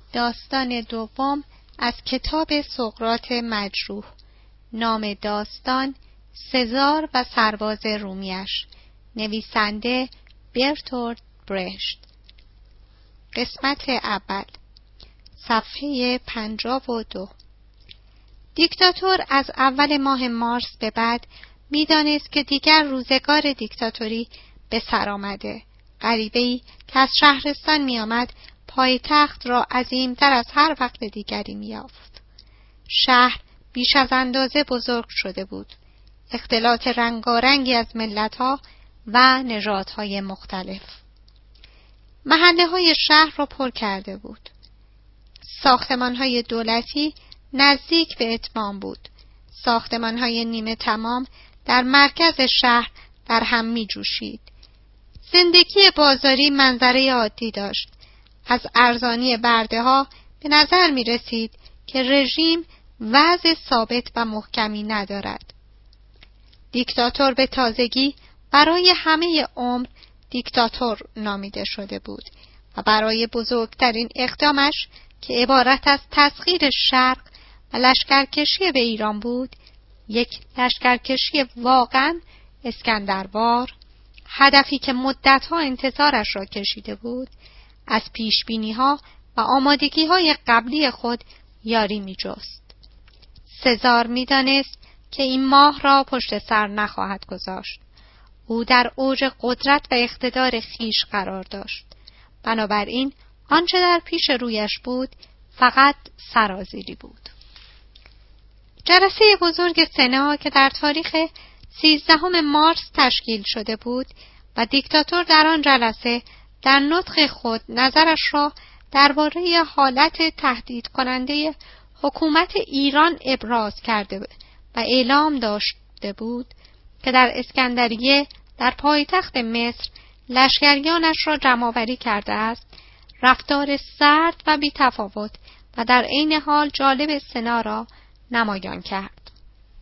داستان دوم از کتاب سقراط مجروح. نام داستان سزار و سرباز رومیش. نویسنده برتولد برشت. قسمت اول. صفحه 52. دیکتاتور از اول ماه مارس به بعد می‌دانست که دیگر روزگار دیکتاتوری به سر آمده. غریبه‌ای که از شهرستان می‌آمد پایتخت را عظیم‌تر از هر وقت دیگری می‌یافت. شهر بیش از اندازه بزرگ شده بود. اختلاط رنگارنگی از ملت‌ها و نژادهای مختلف محله‌های شهر را پر کرده بود. ساختمان‌های دولتی نزدیک به اتمام بود. ساختمان‌های نیمه تمام در مرکز شهر در هم می‌جوشید. زندگی بازاری منظره عادی داشت. از ارزانی برده‌ها به نظر می‌رسید که رژیم وضع ثابت و محکمی ندارد. دیکتاتور به تازگی برای همه عمر دیکتاتور نامیده شده بود و برای بزرگترین اقدامش که عبارت از تسخیر شرق و لشکرکشی به ایران بود، یک لشکرکشی واقعا اسکندروار، هدفی که مدتها انتظارش را کشیده بود، از پیشبینی‌ها و آمادگی‌های قبلی خود یاری می‌جست. سزار می‌دانست که این ماه را پشت سر نخواهد گذاشت. او در اوج قدرت و اقتدار خیش قرار داشت. بنابراین آنچه در پیش رویش بود فقط سرازیری بود. جلسه بزرگ سنا که در تاریخ 13 مارس تشکیل شده بود و دیکتاتور در آن جلسه در نطق خود نظرش را درباره حالت تهدید کننده حکومت ایران ابراز کرده و اعلام داشته بود که در اسکندریه در پایتخت مصر لشکریانش را جمع‌آوری کرده است، رفتار سرد و بی‌تفاوت و در عین حال جالب سنا را نمایان کرد.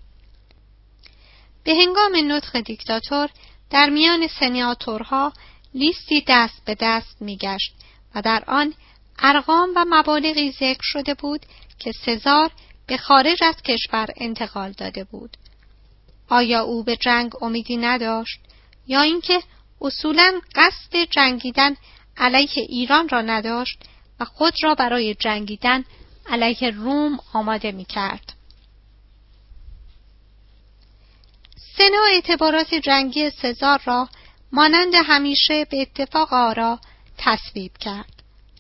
به هنگام نطق دیکتاتور در میان سناتورها لیستی دست به دست می‌گشت و در آن ارقام و مبالغی ذکر شده بود که سزار به خارج از کشور انتقال داده بود. آیا او به جنگ امیدی نداشت یا اینکه اصولاً قصد جنگیدن علیه ایران را نداشت و خود را برای جنگیدن علیه روم آماده می‌کرد؟ سنا اعتبارات جنگی سزار را مانند همیشه به اتفاق آرا تصویب کرد.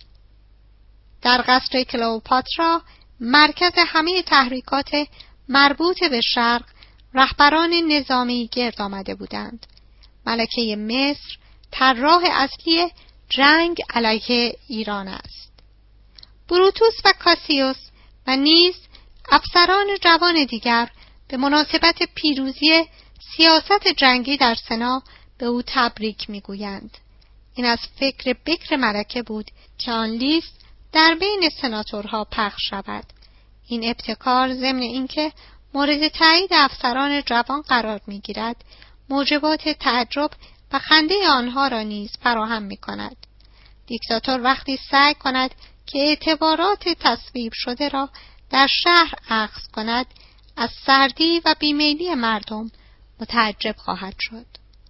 در قصر کلئوپاترا، مرکز همه تحریکات مربوط به شرق، رهبران نظامی گرد آمده بودند. ملکه مصر طراح اصلی جنگ علیه ایران است. بروتوس و کاسیوس و نیز افسران جوان دیگر به مناسبت پیروزی سیاست جنگی در سنا به او تبریک میگویند. این از فکر بکر ملکه بود که آن لیست در بین سناتورها پخش شود. این ابتکار ضمن اینکه مورد تایید افسران جوان قرار میگیرد، موجبات تعجب و خنده آنها را نیز فراهم میکند. دیکتاتور وقتی سعی کند که اعتبارات تصویب شده را در شهر اخذ کند، از سردی و بیمیلی مردم متعجب خواهد شد.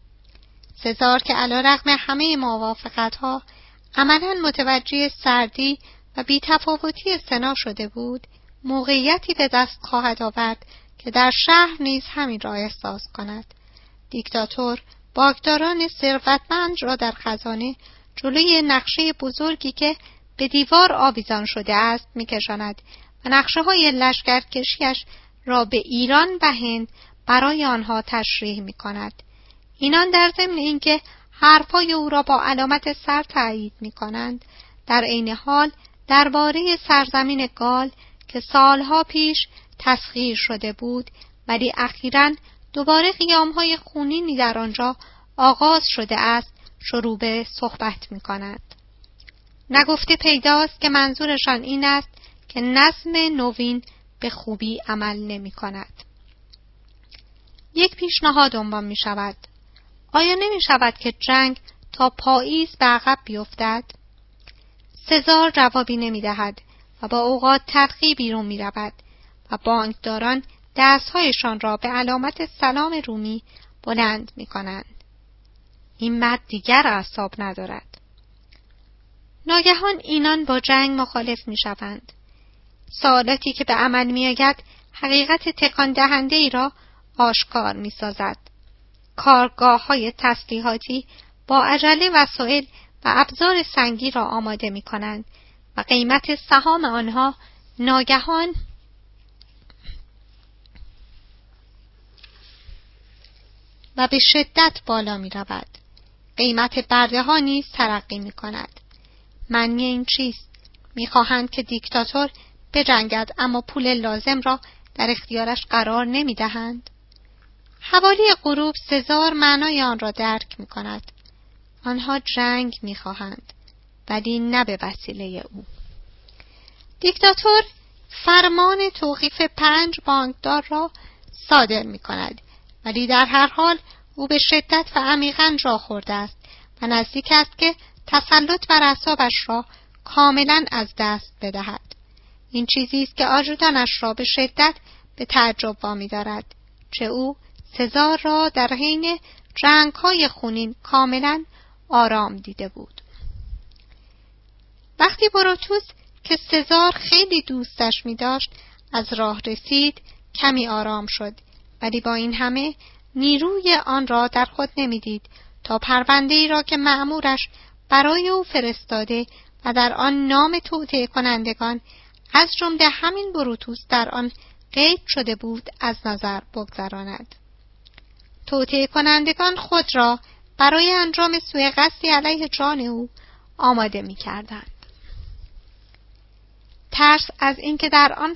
سزار که علیرغم همه موافقت‌ها عملاً متوجه سردی و بی‌تفاوتی سنا شده بود، موقعیتی به دست خواهد آورد که در شهر نیز همین را احساس کند. دیکتاتور باغداران ثروتمند را در خزانه جلوی نقشه بزرگی که به دیوار آویزان شده است می‌کشاند و نقشه‌های لشکرکشی‌اش را به ایران و هند برای آنها تشریح می‌کند. اینان در ضمن اینکه حرفای او را با علامت سر تأیید می‌کنند، در عین حال درباره سرزمین گال که سالها پیش تسخیر شده بود ولی اخیراً دوباره قیام‌های خونینی در آنجا آغاز شده است، شروع به صحبت می‌کنند. نگفته پیداست که منظورشان این است که نظم نوین به خوبی عمل نمی‌کند. یک پیشنهاد عنوان می‌شود. آیا نمی‌شود که جنگ تا پاییز به عقب بیفتد؟ سزار جوابی نمی‌دهد. و با اوقات تلخی بیرون می رود و بانکداران دستهایشان را به علامت سلام رومی بلند می کنند. این مرد دیگر اعصاب ندارد. ناگهان اینان با جنگ مخالف می شوند. سوالاتی که به عمل می آید حقیقت تکان دهنده ای را آشکار می سازد. کارگاه‌های تسلیحاتی با عجله وسایل و ابزار سنگی را آماده می کنند و قیمت سهام آنها ناگهان و به شدت بالا می رود. قیمت برده ها نیز ترقی می کند. معنی این چیست؟ می خواهند که دیکتاتور بجنگد اما پول لازم را در اختیارش قرار نمی دهند. حوالی غروب سزار معنای آن را درک می کند. آنها جنگ می خواهند ولی نه به وسیله او. دیکتاتور فرمان توقیف 5 بانکدار را صادر می کند ولی در هر حال او به شدت و عمیقاً جا خورده است و نزدیک است که تسلط بر اعصابش را کاملاً از دست بدهد. این چیزی است که آجودانش را به شدت به تعجب وامی دارد، چه او سزار را در حین جنگ‌های خونین کاملاً آرام دیده بود. وقتی بروتوس که سزار خیلی دوستش می داشت از راه رسید کمی آرام شد، ولی با این همه نیروی آن را در خود نمی دید تا پرونده‌ای را که مأمورش برای او فرستاده و در آن نام توطئه کنندگان از جمله همین بروتوس در آن قید شده بود از نظر بگذراند. توطئه کنندگان خود را برای انجام سوء قصدی علیه جان او آماده می کردند. ترس از اینکه در آن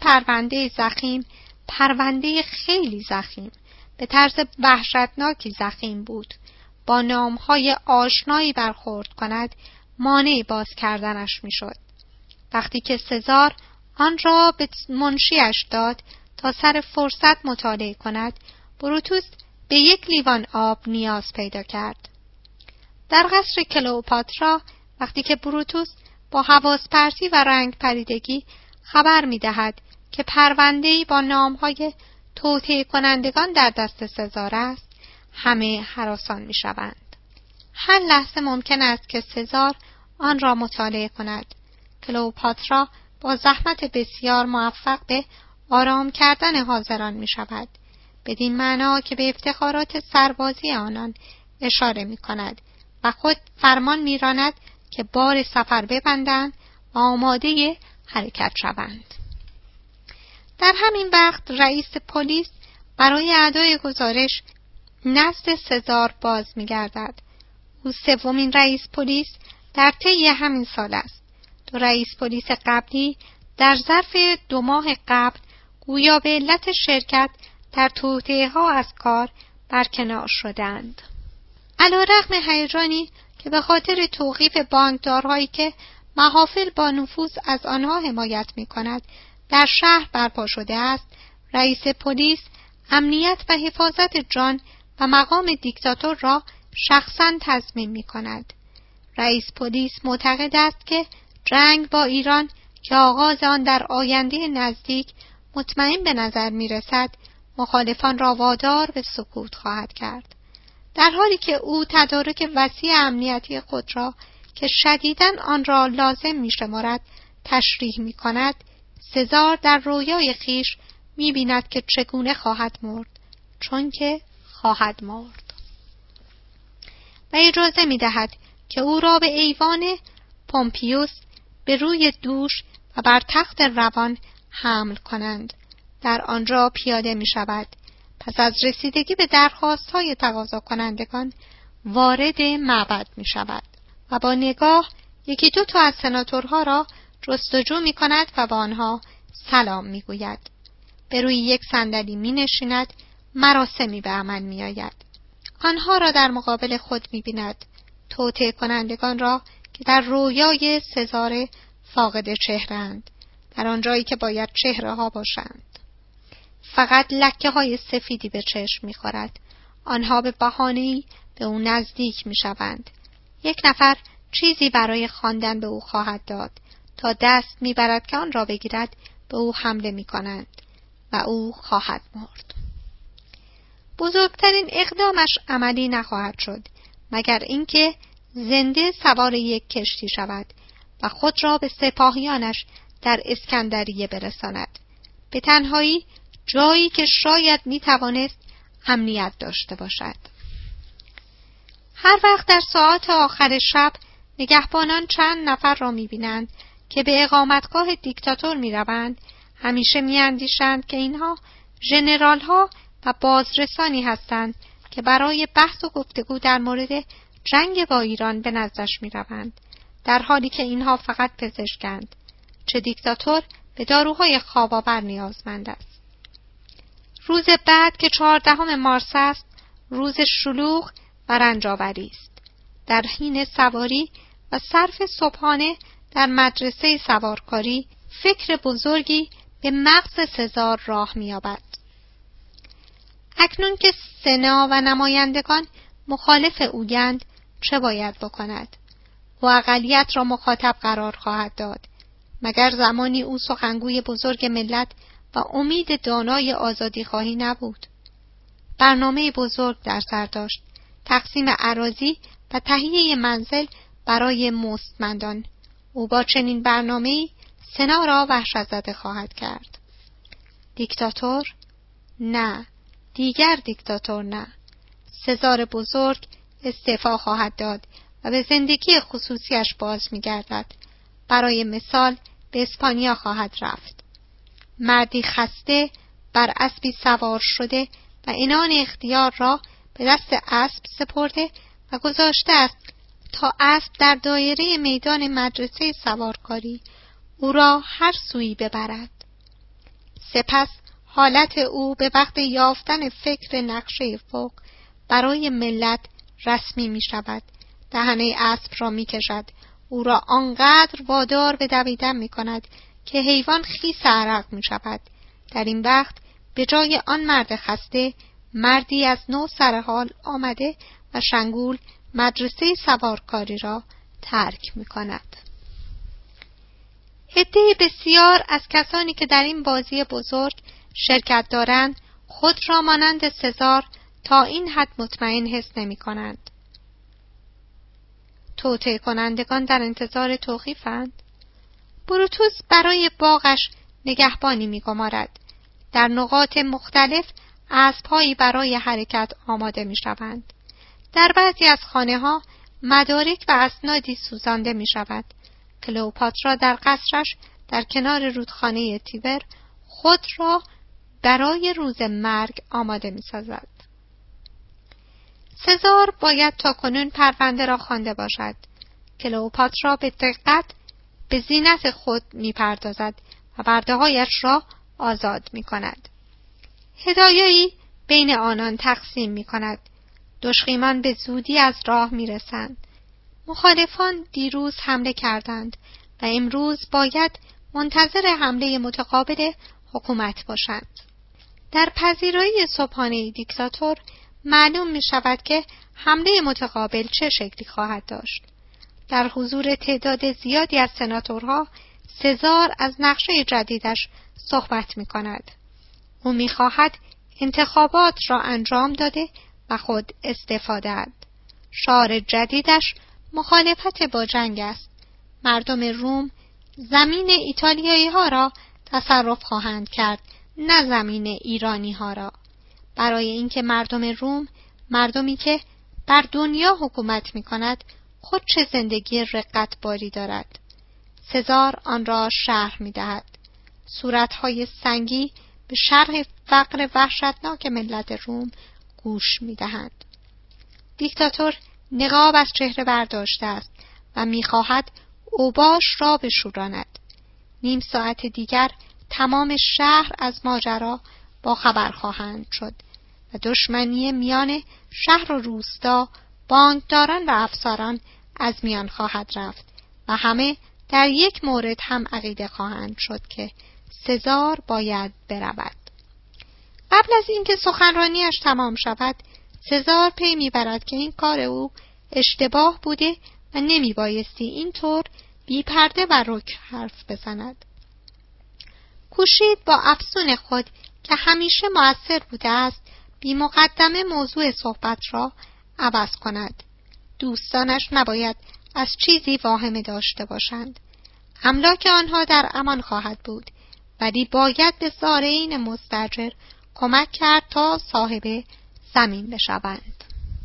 پرونده خیلی ضخیم به طرز وحشتناکی ضخیم بود، با نامهای آشنایی برخورد کند، مانع باز کردنش می شد. وقتی که سزار آن را به منشیش داد تا سر فرصت مطالعه کند، بروتوس به 1 لیوان آب نیاز پیدا کرد. در قصر کلئوپاترا وقتی که بروتوس با حواس پرتی و رنگ پریدگی خبر می دهد که پرونده‌ای با نامهای توطئه کنندگان در دست سزار است، همه هراسان می شوند. هر لحظه ممکن است که سزار آن را مطالعه کند. کلئوپاترا با زحمت بسیار موفق به آرام کردن حاضران می شود، بدین معنا که به افتخارات سربازی آنان اشاره می کند و خود فرمان می راند که بار سفر ببندند و آماده حرکت شوند. در همین وقت رئیس پلیس برای ادای گزارش نزد سزار باز می گردد. او 3مین رئیس پلیس در طی همین سال است. 2 رئیس پلیس قبلی در ظرف 2 ماه قبل گویا به علت شرکت در توطئه‌ها از کار برکنار شدند. علیرغم هیجانی که به خاطر توقیف بانکدارهایی که محافل با نفوذ از آنها حمایت می‌کند در شهر برپا شده است، رئیس پلیس امنیت و حفاظت جان و مقام دیکتاتور را شخصاً تضمین می‌کند. رئیس پلیس معتقد است که جنگ با ایران که آغاز آن در آینده نزدیک مطمئن به نظر می‌رسد، مخالفان را وادار به سکوت خواهد کرد. در حالی که او تدارک وسیع امنیتی خود را که شدیداً آن را لازم می‌شمارد تشریح می‌کند، سزار در رویای خیش می‌بیند که چگونه خواهد مرد، چون که خواهد مرد، و اجازه می‌دهد که او را به ایوان پومپیوس به روی دوش و بر تخت روان حمل کنند. در آنجا پیاده می‌شود. پس از رسیدگی به درخواست‌های تقاضا کنندگان وارد معبد می‌شود و با نگاه 1-2 تا از سناتورها را جستجو می‌کند و با آنها سلام می‌گوید. به روی یک صندلی می‌نشیند. مراسمی به عمل می‌آید. آنها را در مقابل خود می‌بیند. توطئه کنندگان را که در رویای سزار فاقد چهره‌اند، در آنجایی که باید چهره‌ها باشند. فقط لکه‌های سفیدی به چشم می‌خورد. آنها به بهانه‌ای به او نزدیک می‌شوند. 1 نفر چیزی برای خواندن به او خواهد داد تا دست میبرد که آن را بگیرد به او حمله میکنند و او خواهد مرد. بزرگترین اقدامش عملی نخواهد شد مگر اینکه زنده سوار یک کشتی شود و خود را به سپاهیانش در اسکندریه برساند، به تنهایی جایی که شاید میتوانست امنیت داشته باشد. هر وقت در ساعات آخر شب نگهبانان چند نفر را میبینند که به اقامتگاه دیکتاتور میروند، همیشه میاندیشند که اینها ژنرال‌ها و بازرسانی هستند که برای بحث و گفتگو در مورد جنگ با ایران به نزدش میروند، در حالی که اینها فقط پزشکند. چه دیکتاتور به داروهای خواب‌آور نیازمند است. روز بعد که 14 مارس است، روز شلوغ و رنج‌آوری است. در حین سواری و صرف صبحانه در مدرسه سوارکاری، فکر بزرگی به مغز سزار راه می‌یابد. اکنون که سنا و نمایندگان مخالف اویند، چه باید بکند؟ او اقلیت را مخاطب قرار خواهد داد، مگر زمانی او سخنگوی بزرگ ملت و امید دانای آزادی خواهی نبود؟ برنامه بزرگ در سر داشت، تقسیم اراضی و تهیه منزل برای مستمندان. او با چنین برنامه‌ای سنا را وحشت زده خواهد کرد. دیکتاتور؟ نه، دیگر دیکتاتور نه. سزار بزرگ استعفا خواهد داد و به زندگی خصوصیش باز می‌گردد. برای مثال به اسپانیا خواهد رفت. مردی خسته بر اسبی سوار شده و عنان اختیار را به دست اسب سپرده و گذاشته است تا اسب در دایره میدان مدرسه سوارکاری او را هر سوی ببرد. سپس حالت او به وقت یافتن فکر نقشه فوق برای ملت رسمی می شود. دهنه اسب را می کشد، او را آنقدر وادار به دویدن می کند که حیوان خیس عرق می شود. در این وقت به جای آن مرد خسته، مردی از نو سرحال آمده و شنگول مدرسه سوارکاری را ترک می کند. عده بسیار از کسانی که در این بازی بزرگ شرکت دارند خود را مانند سزار تا این حد مطمئن حس نمی کنند. توطئه کنندگان در انتظار توقیفند. بروتوس برای باغش نگهبانی می گمارد. در نقاط مختلف اسب‌هایی برای حرکت آماده می شوند. در بعضی از خانه‌ها مدارک و اسنادی سوزانده می شود. کلئوپاترا در قصرش در کنار رودخانه تیبر خود را برای روز مرگ آماده می سازد. سزار باید تاکنون پرونده را خوانده باشد. کلئوپاترا به دقت به زینت خود می پردازد و برده‌هایش را آزاد می کند. هدایایی بین آنان تقسیم می کند. دشخیمان به زودی از راه می رسند. مخالفان دیروز حمله کردند و امروز باید منتظر حمله متقابل حکومت باشند. در پذیرایی صبحانه دیکتاتور معلوم می شود که حمله متقابل چه شکلی خواهد داشت. در حضور تعداد زیادی از سناتورها سزار از نقشه جدیدش صحبت می کند. او می خواهد انتخابات را انجام داده و خود استفاده دهد. شعار جدیدش مخالفت با جنگ است. مردم روم زمین ایتالیایی ها را تصرف خواهند کرد، نه زمین ایرانی ها را. برای اینکه مردم روم، مردمی که بر دنیا حکومت می کند، خود چه زندگی رقتباری دارد. سزار آن را شرح می دهد. صورتهای سنگی به شرح فقر وحشتناک ملت روم گوش می دهند. دیکتاتور نقاب از چهره برداشته است و می خواهد اوباش را بشوراند. نیم ساعت دیگر تمام شهر از ماجرا با خبر خواهند شد و دشمنی میان شهر و روستا، بانکداران و افسران از میان خواهد رفت و همه در یک مورد هم عقیده خواهند شد که سزار باید برود. قبل از اینکه سخنرانیش تمام شود، سزار پی میبرد که این کار او اشتباه بوده و نمیبایستی اینطور بی پرده و رک حرف بزند. کوشید با افسون خود که همیشه مؤثر بوده است بی مقدمه موضوع صحبت را عوض کند. دوستانش نباید از چیزی واهمه داشته باشند. املاک آنها در امان خواهد بود، ولی باید به زارعین مستاجر کمک کرد تا صاحب زمین بشوند.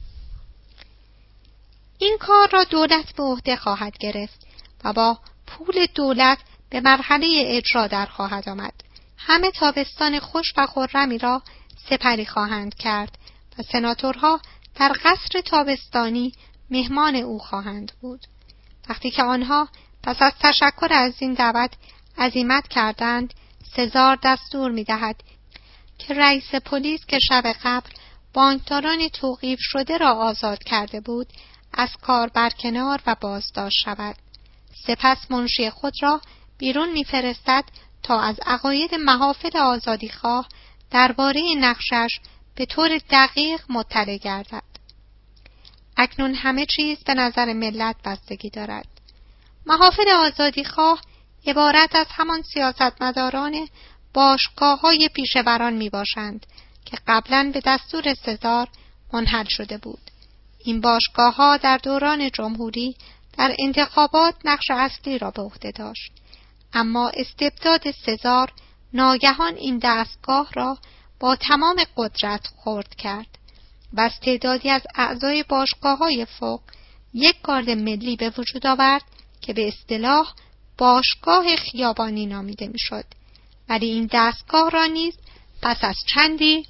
این کار را دولت به عهده خواهد گرفت و با پول دولت به مرحله اجرا در خواهد آمد. همه تابستان خوش و خرمی را سپری خواهند کرد و سناتورها در قصر تابستانی مهمان او خواهند بود. وقتی که آنها پس از تشکر از این دعوت عزیمت کردند، سزار دستور می‌دهد که رئیس پلیس که شب قبل بانکداران توقیف شده را آزاد کرده بود، از کار برکنار و بازداشت شود. سپس منشی خود را بیرون می‌فرستد تا از عقاید محافل آزادیخواه درباره نقشش به طور دقیق مطلع گردد. اکنون همه چیز به نظر ملت بستگی دارد. محافل آزادیخواه عبارت از همان سیاستمداران باشگاه‌های پیشوران میباشند که قبلاً به دستور سزار منحل شده بود. این باشگاه‌ها در دوران جمهوری در انتخابات نقش اصلی را به عهده داشت، اما استبداد سزار ناگهان این دستگاه را با تمام قدرت خرد کرد و از تعدادی از اعضای باشگاه‌های فوق یک گارد ملی به وجود آورد که به اصطلاح باشگاه خیابانی نامیده میشد، ولی این دستگاه را نیز پس از چندی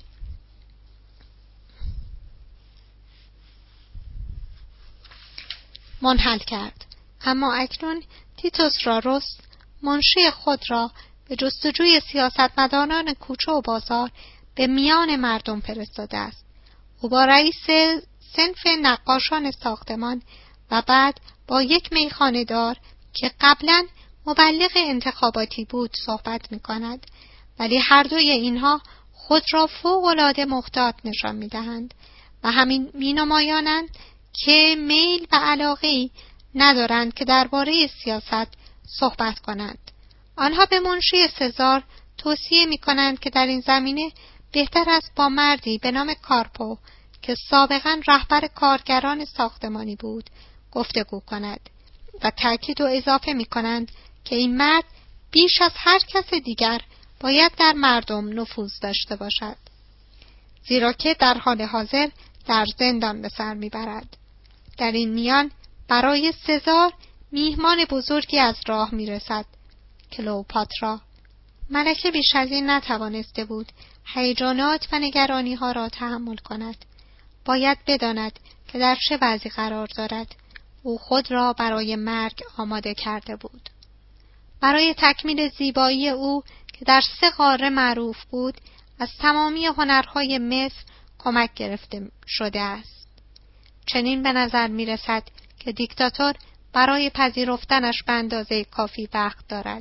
منحل کرد. اما اکنون تیتوس راروس منشی خود را به جستجوی سیاستمداران کوچه و بازار به میان مردم فرستاده است. او با رئیس صنف نقاشان ساختمان و بعد با یک میخانه دار که قبلاً مبلغ انتخاباتی بود صحبت می کند، ولی هر دوی اینها خود را فوق‌العاده محتاط نشان می دهند و همین می نمایانند که میل و علاقه‌ای ندارند که درباره سیاست صحبت کنند. آنها به منشی سزار توصیه می کنند که در این زمینه بهتر است با مردی به نام کارپو که سابقاً رهبر کارگران ساختمانی بود گفتگو کند و تأکید و اضافه می کنند که این مرد بیش از هر کس دیگر باید در مردم نفوذ داشته باشد، زیرا که در حال حاضر در زندان به سر میبرد. در این میان برای سزار میهمان بزرگی از راه میرسد. کلئوپاترا. ملکه بیش از این نتوانسته بود هیجانات و نگرانی ها را تحمل کند. باید بداند که در چه وضعی قرار دارد. او خود را برای مرگ آماده کرده بود. برای تکمیل زیبایی او که در 3 قاره معروف بود، از تمامی هنرهای مصر کمک گرفته شده است. چنین به نظر می رسد که دیکتاتور برای پذیرفتنش به اندازه کافی وقت دارد.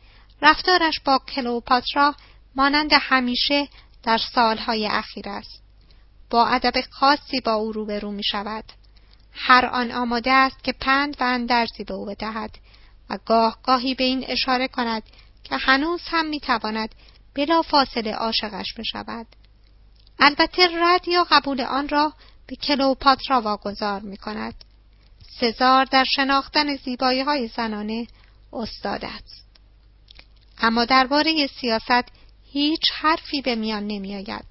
رفتارش با کلئوپاترا مانند همیشه در سالهای اخیر است. با ادب خاصی با او روبرو می شود. هر آن آماده است که پند و اندرزی به او بدهد و گاهی به این اشاره کند که هنوز هم می تواند بلا فاصله عاشقش بشود. البته رد یا قبول آن را به کلئوپاترا واگذار می کند. سزار در شناختن زیبایی‌های زنانه استاد است. اما درباره سیاست هیچ حرفی به میان نمی آید.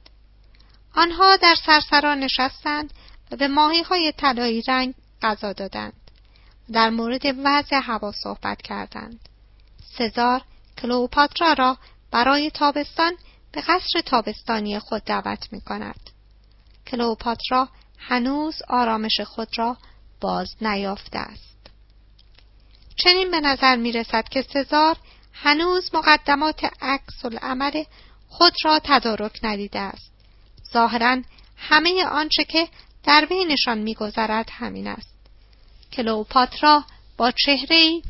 آنها در سرسرا نشستند و به ماهی‌های طلایی رنگ غذا دادند. در مورد وضع هوا صحبت کردند. سزار کلئوپاترا را برای تابستان به قصر تابستانی خود دعوت می کند. کلئوپاترا هنوز آرامش خود را باز نیافته است. چنین به نظر می رسد که سزار هنوز مقدمات عکس العمل خود را تدارک ندیده است. ظاهراً همه آنچه که در بینشان می گذرد همین است. کلئوپاترا با چهره‌ای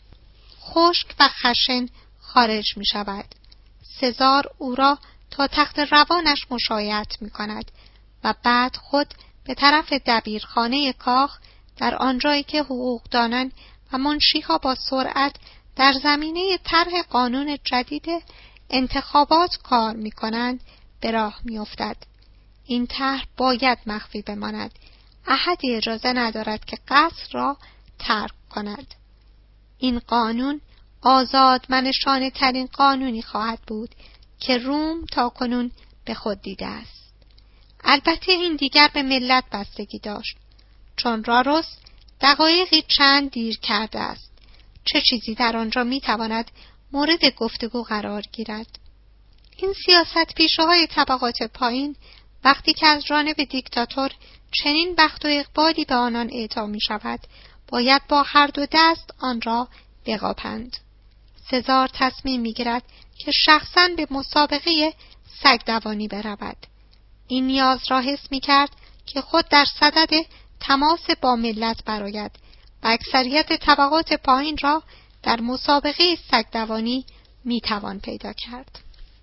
خشک و خشن خارج می شود. سزار او را تا تخت روانش مشایعت می کند و بعد خود به طرف دبیرخانه کاخ در آنجایی که حقوقدانان و منشی‌ها با سرعت در زمینه طرح قانون جدید انتخابات کار می‌کنند به راه می‌افتد. این طرح باید مخفی بماند. احدی اجازه ندارد که قصر را ترک کند. این قانون آزادمنشانه ترین قانونی خواهد بود که روم تاکنون به خود دیده است. البته این دیگر به ملت بستگی داشت، چون راروس دقایقی چند دیر کرده است. چه چیزی در آنجا میتواند مورد گفتگو قرار گیرد؟ این سیاست پیشه‌های طبقات پایین وقتی که از جانب دیکتاتور چنین بخت و اقبالی به آنان اعطا می شود، باید با هر دو دست آن را بقاپند. سزار تصمیم می گیرد که شخصاً به مسابقه سگدوانی برود. این نیاز را حس می کرد که خود در صدد تماس با ملت برآید و اکثریت طبقات پایین را در مسابقه سگدوانی می توان پیدا کرد.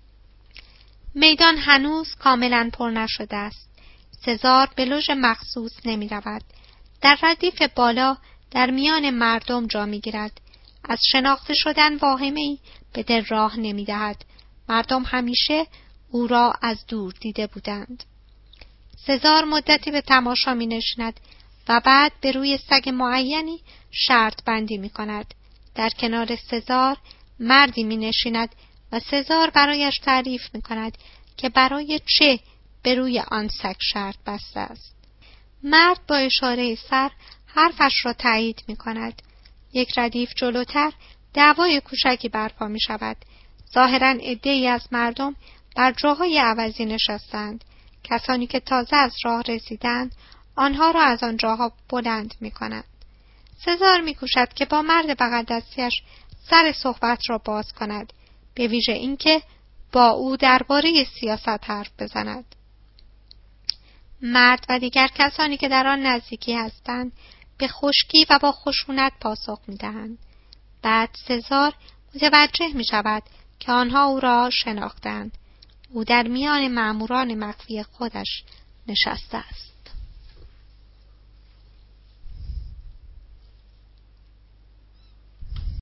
میدان هنوز کاملاً پر نشده است. سزار به لوژ مخصوص نمی رود. در ردیف بالا در میان مردم جا می گیرد. از شناخته شدن واهمه‌ای به دل راه نمی دهد. مردم همیشه او را از دور دیده بودند. سزار مدتی به تماشا می نشیند و بعد به روی سگ معینی شرط بندی می کند. در کنار سزار مردی می نشیند و سزار برایش تعریف می کند که برای چه به روی آن سگ شرط بسته است. مرد با اشاره سر حرفش را تایید می کند. یک ردیف جلوتر دعوای کوچکی برپا می شود. ظاهراً عده‌ای از مردم بر جاهای عوضی نشستند. کسانی که تازه از راه رسیدند آنها را از آن جاها بلند می کنند. سزار می کوشد که با مرد بغل دستیش سر صحبت را باز کند، به ویژه اینکه با او درباره سیاست حرف بزند. مرد و دیگر کسانی که در آن نزدیکی هستند به خشکی و با خشونت پاسخ می دهند. بعد سزار متوجه می شود که آنها او را شناختند. او در میان ماموران مخفی خودش نشسته است.